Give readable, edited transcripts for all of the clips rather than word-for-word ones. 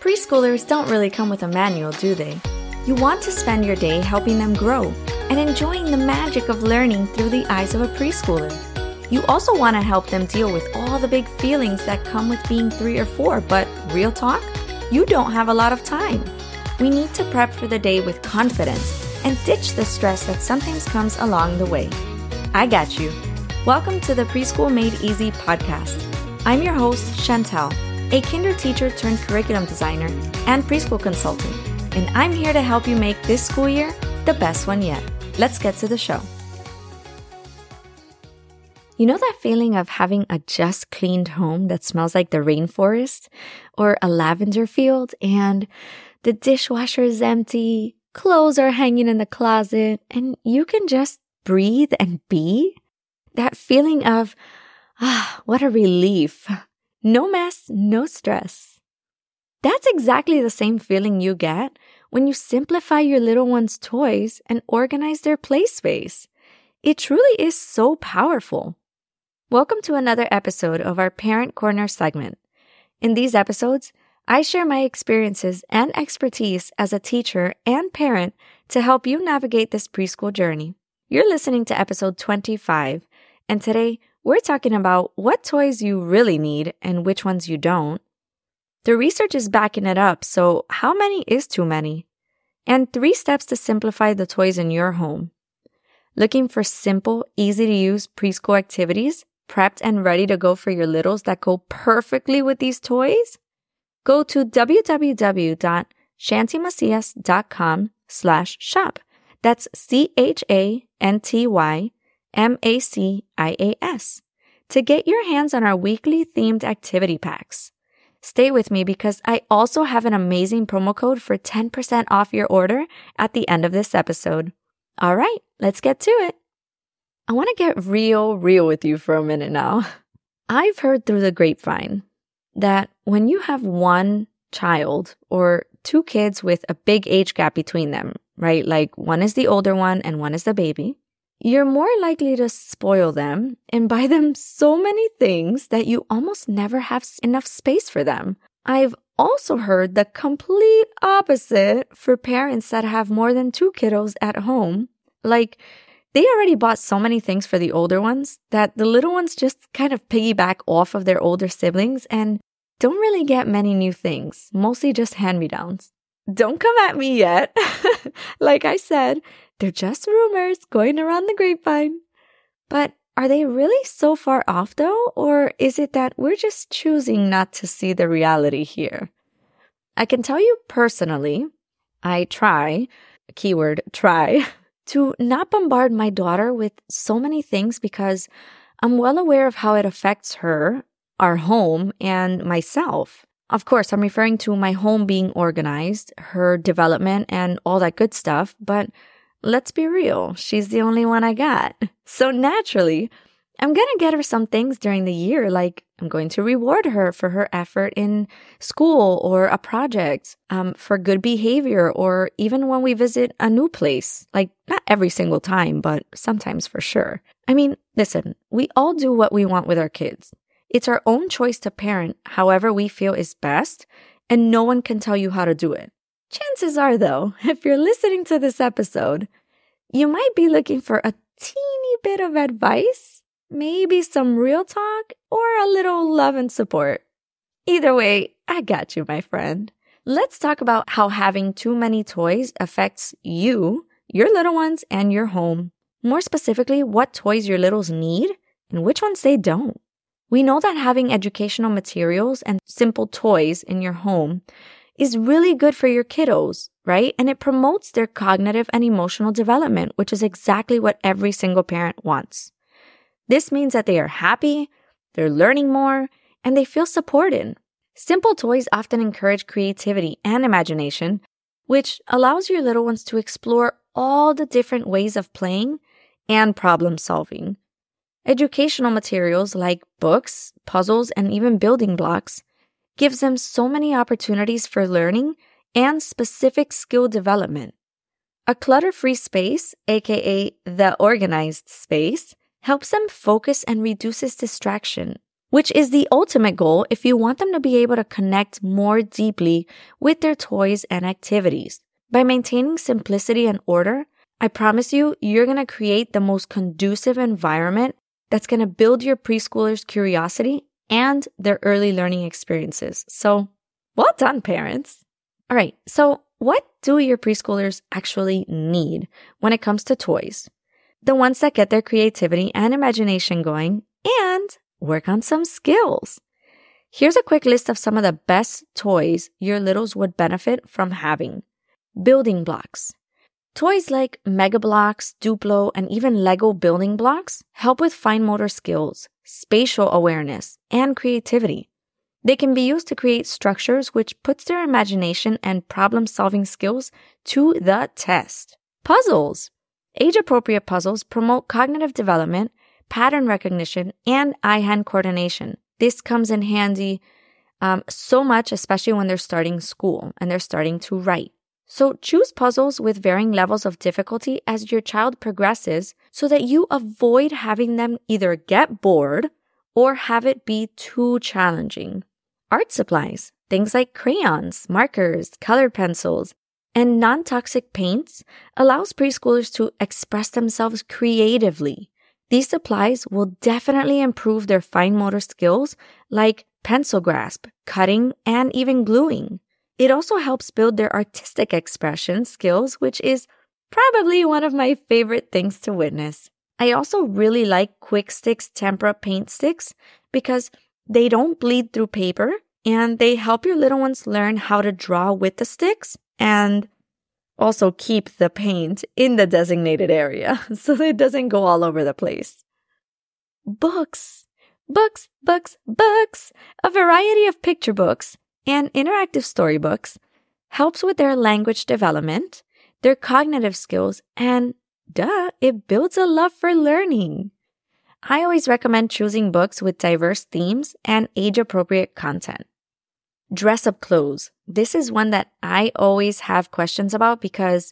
Preschoolers don't really come with a manual, do they? You want to spend your day helping them grow and enjoying the magic of learning through the eyes of a preschooler. You also want to help them deal with all the big feelings that come with being 3 or 4, but real talk, you don't have a lot of time. We need to prep for the day with confidence and ditch the stress that sometimes comes along the way. I got you. Welcome to the Preschool Made Easy podcast. I'm your host, Chantel, a kinder teacher turned curriculum designer and preschool consultant, and I'm here to help you make this school year the best one yet. Let's get to the show. You know that feeling of having a just cleaned home that smells like the rainforest or a lavender field, and the dishwasher is empty, clothes are hanging in the closet, and you can just breathe and be? That feeling of, what a relief. No mess, no stress. That's exactly the same feeling you get when you simplify your little one's toys and organize their play space. It truly is so powerful. Welcome to another episode of our Parent Corner segment. In these episodes, I share my experiences and expertise as a teacher and parent to help you navigate this preschool journey. You're listening to episode 25, and today we're talking about what toys you really need and which ones you don't. The research is backing it up, so how many is too many? And 3 steps to simplify the toys in your home. Looking for simple, easy-to-use preschool activities, prepped and ready to go for your littles that go perfectly with these toys? Go to www.shantymacias.com/shop. That's CHANTYMACIAS to get your hands on our weekly themed activity packs. Stay with me because I also have an amazing promo code for 10% off your order at the end of this episode. All right, let's get to it. I want to get real with you for a minute now. I've heard through the grapevine that when you have one child or 2 kids with a big age gap between them, right? Like one is the older one and one is the baby. You're more likely to spoil them and buy them so many things that you almost never have enough space for them. I've also heard the complete opposite for parents that have more than 2 kiddos at home. Like, they already bought so many things for the older ones that the little ones just kind of piggyback off of their older siblings and don't really get many new things, mostly just hand-me-downs. Don't come at me yet. Like I said, they're just rumors going around the grapevine. But are they really so far off though? Or is it that we're just choosing not to see the reality here? I can tell you personally, I try, keyword try, to not bombard my daughter with so many things because I'm well aware of how it affects her, our home, and myself. Of course, I'm referring to my home being organized, her development, and all that good stuff, but let's be real, she's the only one I got. So naturally, I'm going to get her some things during the year, like I'm going to reward her for her effort in school or a project, for good behavior, or even when we visit a new place. Like, not every single time, but sometimes for sure. I mean, listen, we all do what we want with our kids. It's our own choice to parent however we feel is best, and no one can tell you how to do it. Chances are, though, if you're listening to this episode, you might be looking for a teeny bit of advice, maybe some real talk, or a little love and support. Either way, I got you, my friend. Let's talk about how having too many toys affects you, your little ones, and your home. More specifically, what toys your littles need and which ones they don't. We know that having educational materials and simple toys in your home is really good for your kiddos, right? And it promotes their cognitive and emotional development, which is exactly what every single parent wants. This means that they are happy, they're learning more, and they feel supported. Simple toys often encourage creativity and imagination, which allows your little ones to explore all the different ways of playing and problem solving. Educational materials like books, puzzles, and even building blocks gives them so many opportunities for learning and specific skill development. A clutter-free space, aka the organized space, helps them focus and reduces distraction, which is the ultimate goal if you want them to be able to connect more deeply with their toys and activities. By maintaining simplicity and order, I promise you, you're going to create the most conducive environment that's going to build your preschoolers' curiosity and their early learning experiences. So, well done, parents. All right, so what do your preschoolers actually need when it comes to toys? The ones that get their creativity and imagination going and work on some skills. Here's a quick list of some of the best toys your littles would benefit from having. Building blocks. Toys like Mega Bloks, Duplo, and even Lego building blocks help with fine motor skills, spatial awareness, and creativity. They can be used to create structures which puts their imagination and problem-solving skills to the test. Puzzles. Age-appropriate puzzles promote cognitive development, pattern recognition, and eye-hand coordination. This comes in handy so much, especially when they're starting school and they're starting to write. So choose puzzles with varying levels of difficulty as your child progresses so that you avoid having them either get bored or have it be too challenging. Art supplies, things like crayons, markers, colored pencils, and non-toxic paints allows preschoolers to express themselves creatively. These supplies will definitely improve their fine motor skills like pencil grasp, cutting, and even gluing. It also helps build their artistic expression skills, which is probably one of my favorite things to witness. I also really like Quick Stix tempera paint sticks because they don't bleed through paper and they help your little ones learn how to draw with the sticks and also keep the paint in the designated area so it doesn't go all over the place. Books. Books. A variety of picture books and interactive storybooks helps with their language development, their cognitive skills, and it builds a love for learning. I always recommend choosing books with diverse themes and age-appropriate content. Dress-up clothes. This is one that I always have questions about because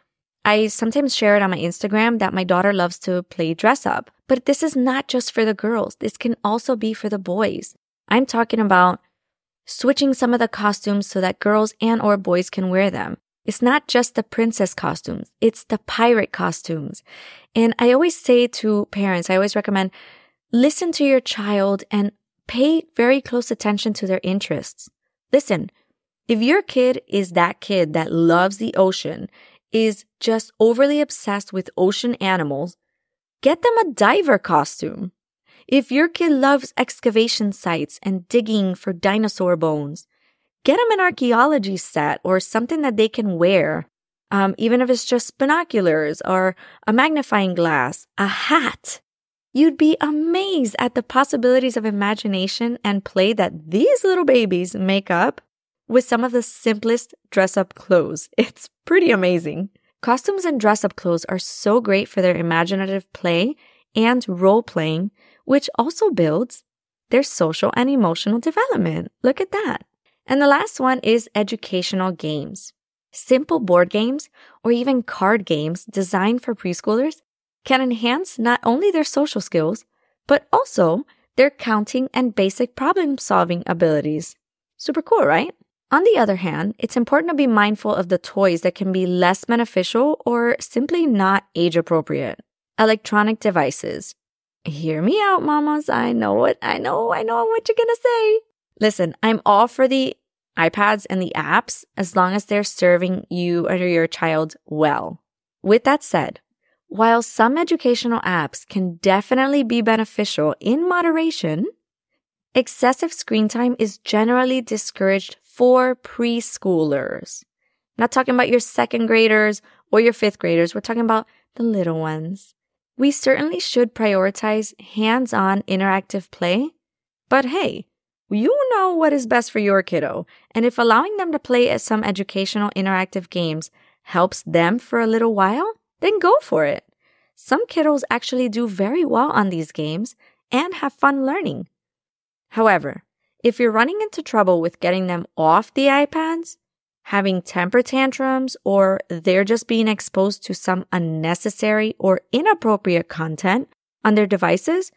I sometimes share it on my Instagram that my daughter loves to play dress-up. But this is not just for the girls. This can also be for the boys. I'm talking about switching some of the costumes so that girls and or boys can wear them. It's not just the princess costumes. It's the pirate costumes. And I always say to parents, I always recommend listen to your child and pay very close attention to their interests. Listen, if your kid is that kid that loves the ocean, is just overly obsessed with ocean animals, get them a diver costume. If your kid loves excavation sites and digging for dinosaur bones, get them an archaeology set or something that they can wear, even if it's just binoculars or a magnifying glass, a hat. You'd be amazed at the possibilities of imagination and play that these little babies make up with some of the simplest dress-up clothes. It's pretty amazing. Costumes and dress-up clothes are so great for their imaginative play and role-playing, which also builds their social and emotional development. Look at that. And the last one is educational games. Simple board games or even card games designed for preschoolers can enhance not only their social skills, but also their counting and basic problem-solving abilities. Super cool, right? On the other hand, it's important to be mindful of the toys that can be less beneficial or simply not age-appropriate. Electronic devices. Hear me out, mamas. I know what you're gonna say. Listen, I'm all for the iPads and the apps as long as they're serving you or your child well. With that said, while some educational apps can definitely be beneficial in moderation, excessive screen time is generally discouraged for preschoolers. I'm not talking about your second graders or your fifth graders. We're talking about the little ones. We certainly should prioritize hands-on interactive play, but hey, you know what is best for your kiddo, and if allowing them to play at some educational interactive games helps them for a little while, then go for it. Some kiddos actually do very well on these games and have fun learning. However, if you're running into trouble with getting them off the iPads, having temper tantrums, or they're just being exposed to some unnecessary or inappropriate content on their devices,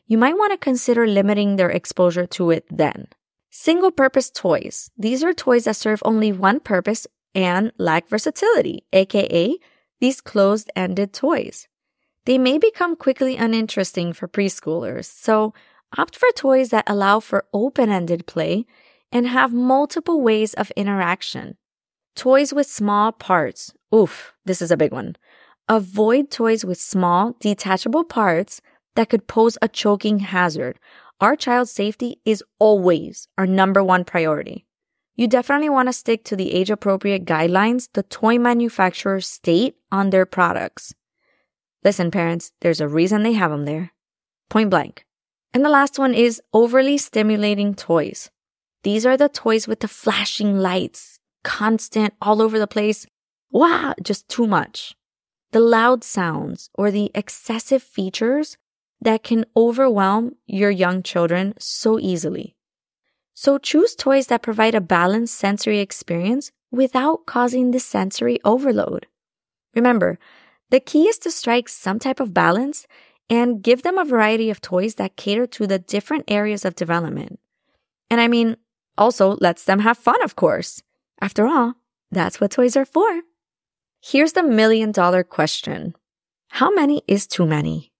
you might want to consider limiting their exposure to it then. Single-purpose toys. These are toys that serve only one purpose and lack versatility, aka these closed-ended toys. They may become quickly uninteresting for preschoolers, so opt for toys that allow for open-ended play and have multiple ways of interaction. Toys with small parts. Oof, this is a big one. Avoid toys with small, detachable parts that could pose a choking hazard. Our child's safety is always our number one priority. You definitely want to stick to the age-appropriate guidelines the toy manufacturers state on their products. Listen, parents, there's a reason they have them there. Point blank. And the last one is overly stimulating toys. These are the toys with the flashing lights, constant, all over the place. Wow, just too much. The loud sounds or the excessive features that can overwhelm your young children so easily. So choose toys that provide a balanced sensory experience without causing the sensory overload. Remember, the key is to strike some type of balance and give them a variety of toys that cater to the different areas of development. And I mean, also lets them have fun, of course. After all, that's what toys are for. Here's the $1 million question. How many is too many?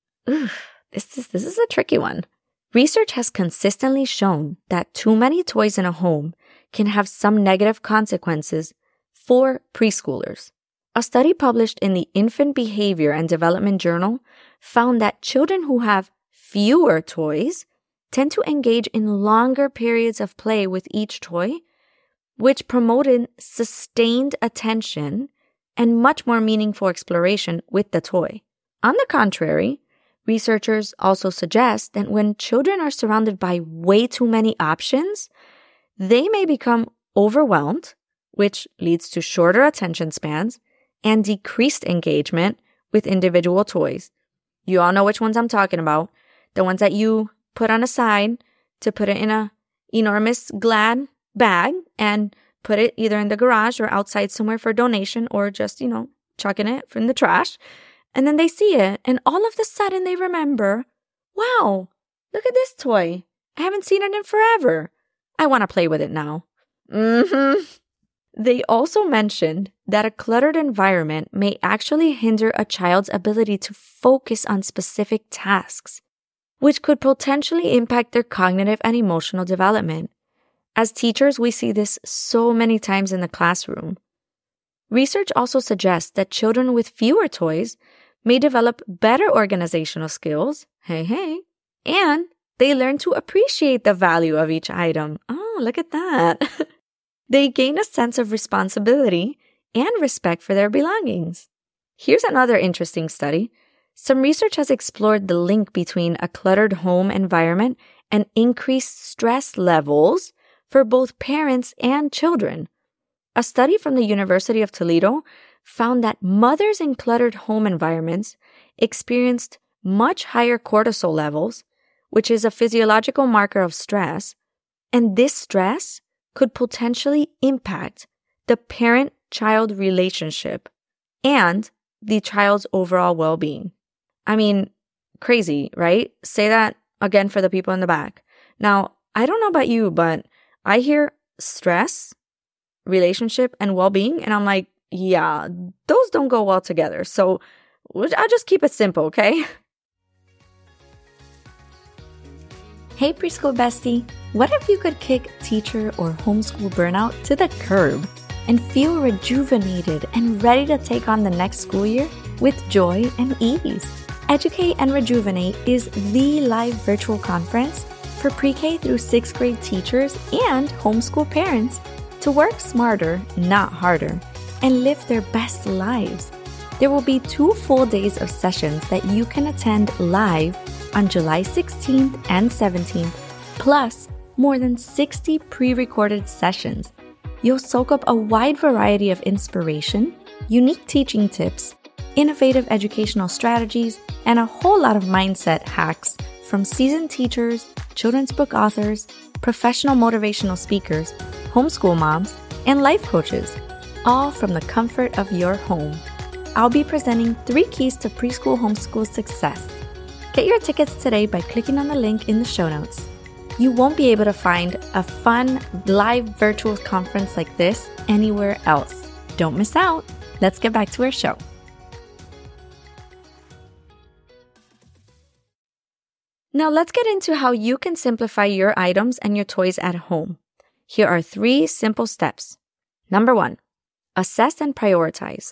This is a tricky one. Research has consistently shown that too many toys in a home can have some negative consequences for preschoolers. A study published in the Infant Behavior and Development Journal found that children who have fewer toys tend to engage in longer periods of play with each toy, which promoted sustained attention and much more meaningful exploration with the toy. On the contrary, researchers also suggest that when children are surrounded by way too many options, they may become overwhelmed, which leads to shorter attention spans and decreased engagement with individual toys. You all know which ones I'm talking about. The ones that you put on a side to put it in a enormous Glad bag and put it either in the garage or outside somewhere for donation or just, chucking it from the trash. And then they see it and all of a sudden they remember, wow, look at this toy. I haven't seen it in forever. I want to play with it now. They also mentioned that a cluttered environment may actually hinder a child's ability to focus on specific tasks, which could potentially impact their cognitive and emotional development. As teachers, we see this so many times in the classroom. Research also suggests that children with fewer toys may develop better organizational skills, and they learn to appreciate the value of each item. Oh, look at that. They gain a sense of responsibility and respect for their belongings. Here's another interesting study. Some research has explored the link between a cluttered home environment and increased stress levels for both parents and children. A study from the University of Toledo found that mothers in cluttered home environments experienced much higher cortisol levels, which is a physiological marker of stress, and this stress could potentially impact the parent-child relationship and the child's overall well-being. I mean, crazy, right? Say that again for the people in the back. Now, I don't know about you, but I hear stress, relationship, and well-being, and I'm like, yeah, those don't go well together. So I'll just keep it simple, okay? Hey, preschool bestie. What if you could kick teacher or homeschool burnout to the curb and feel rejuvenated and ready to take on the next school year with joy and ease? Educate and Rejuvenate is the live virtual conference for pre-K through 6th grade teachers and homeschool parents to work smarter, not harder, and live their best lives. There will be 2 full days of sessions that you can attend live on July 16th and 17th, plus more than 60 pre-recorded sessions. You'll soak up a wide variety of inspiration, unique teaching tips, innovative educational strategies, and a whole lot of mindset hacks from seasoned teachers, children's book authors, professional motivational speakers, homeschool moms, and life coaches, all from the comfort of your home. I'll be presenting 3 keys to preschool homeschool success. Get your tickets today by clicking on the link in the show notes. You won't be able to find a fun, live virtual conference like this anywhere else. Don't miss out. Let's get back to our show. Now let's get into how you can simplify your items and your toys at home. Here are 3 simple steps. Number 1, assess and prioritize.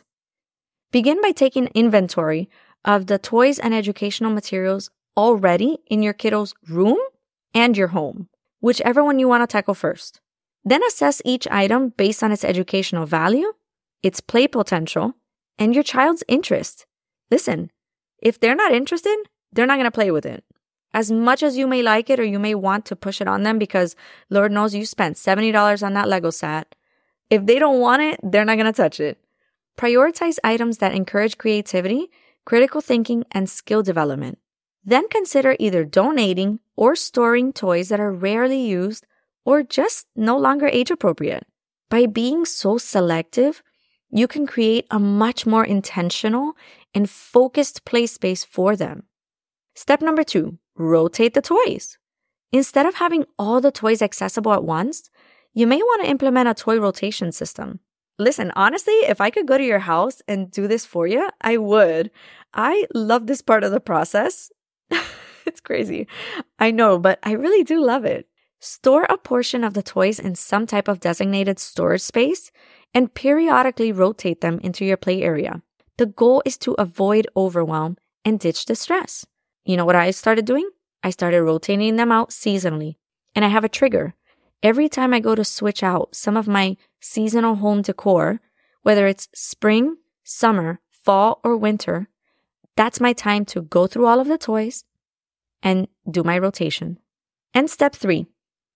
Begin by taking inventory of the toys and educational materials already in your kiddo's room and your home, whichever one you want to tackle first. Then assess each item based on its educational value, its play potential, and your child's interest. Listen, if they're not interested, they're not going to play with it. As much as you may like it or you may want to push it on them because Lord knows you spent $70 on that Lego set, if they don't want it, they're not going to touch it. Prioritize items that encourage creativity, critical thinking, and skill development. Then consider either donating or storing toys that are rarely used or just no longer age appropriate. By being so selective, you can create a much more intentional and focused play space for them. Step number 2, rotate the toys. Instead of having all the toys accessible at once, you may want to implement a toy rotation system. Listen, honestly, if I could go to your house and do this for you, I would. I love this part of the process. It's crazy. I know, but I really do love it. Store a portion of the toys in some type of designated storage space and periodically rotate them into your play area. The goal is to avoid overwhelm and ditch the stress. You know what I started doing? I started rotating them out seasonally. And I have a trigger. Every time I go to switch out some of my seasonal home decor, whether it's spring, summer, fall, or winter, that's my time to go through all of the toys and do my rotation. And step 3,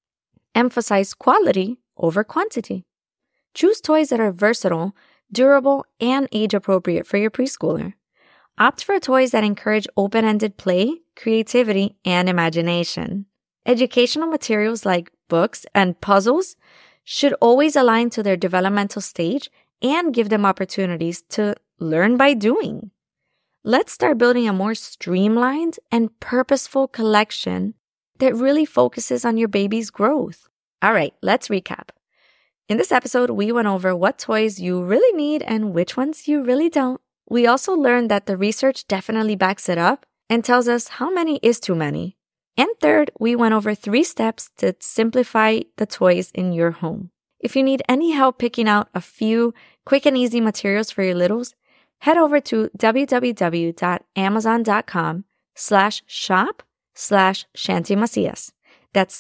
emphasize quality over quantity. Choose toys that are versatile, durable, and age-appropriate for your preschooler. Opt for toys that encourage open-ended play, creativity, and imagination. Educational materials like books and puzzles should always align to their developmental stage and give them opportunities to learn by doing. Let's start building a more streamlined and purposeful collection that really focuses on your baby's growth. All right, let's recap. In this episode, we went over what toys you really need and which ones you really don't. We also learned that the research definitely backs it up and tells us how many is too many. And third, we went over 3 steps to simplify the toys in your home. If you need any help picking out a few quick and easy materials for your littles, head over to www.amazon.com/shop/Shanty Macias. That's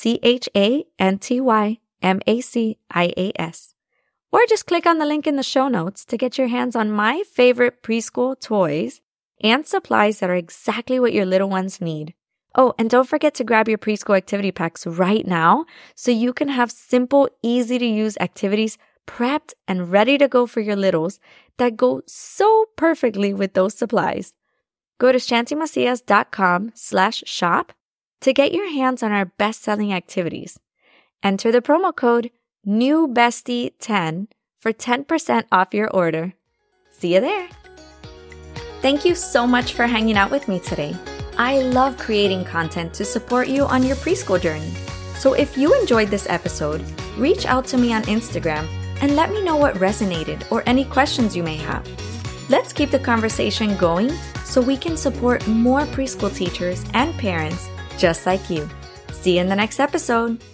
CHANTY MACIAS. Or just click on the link in the show notes to get your hands on my favorite preschool toys and supplies that are exactly what your little ones need. Oh, and don't forget to grab your preschool activity packs right now so you can have simple, easy-to-use activities prepped and ready to go for your littles that go so perfectly with those supplies. Go to shantymacias.com/shop to get your hands on our best-selling activities. Enter the promo code NEWBESTIE10 for 10% off your order. See you there. Thank you so much for hanging out with me today. I love creating content to support you on your preschool journey. So if you enjoyed this episode, reach out to me on Instagram and let me know what resonated or any questions you may have. Let's keep the conversation going so we can support more preschool teachers and parents just like you. See you in the next episode.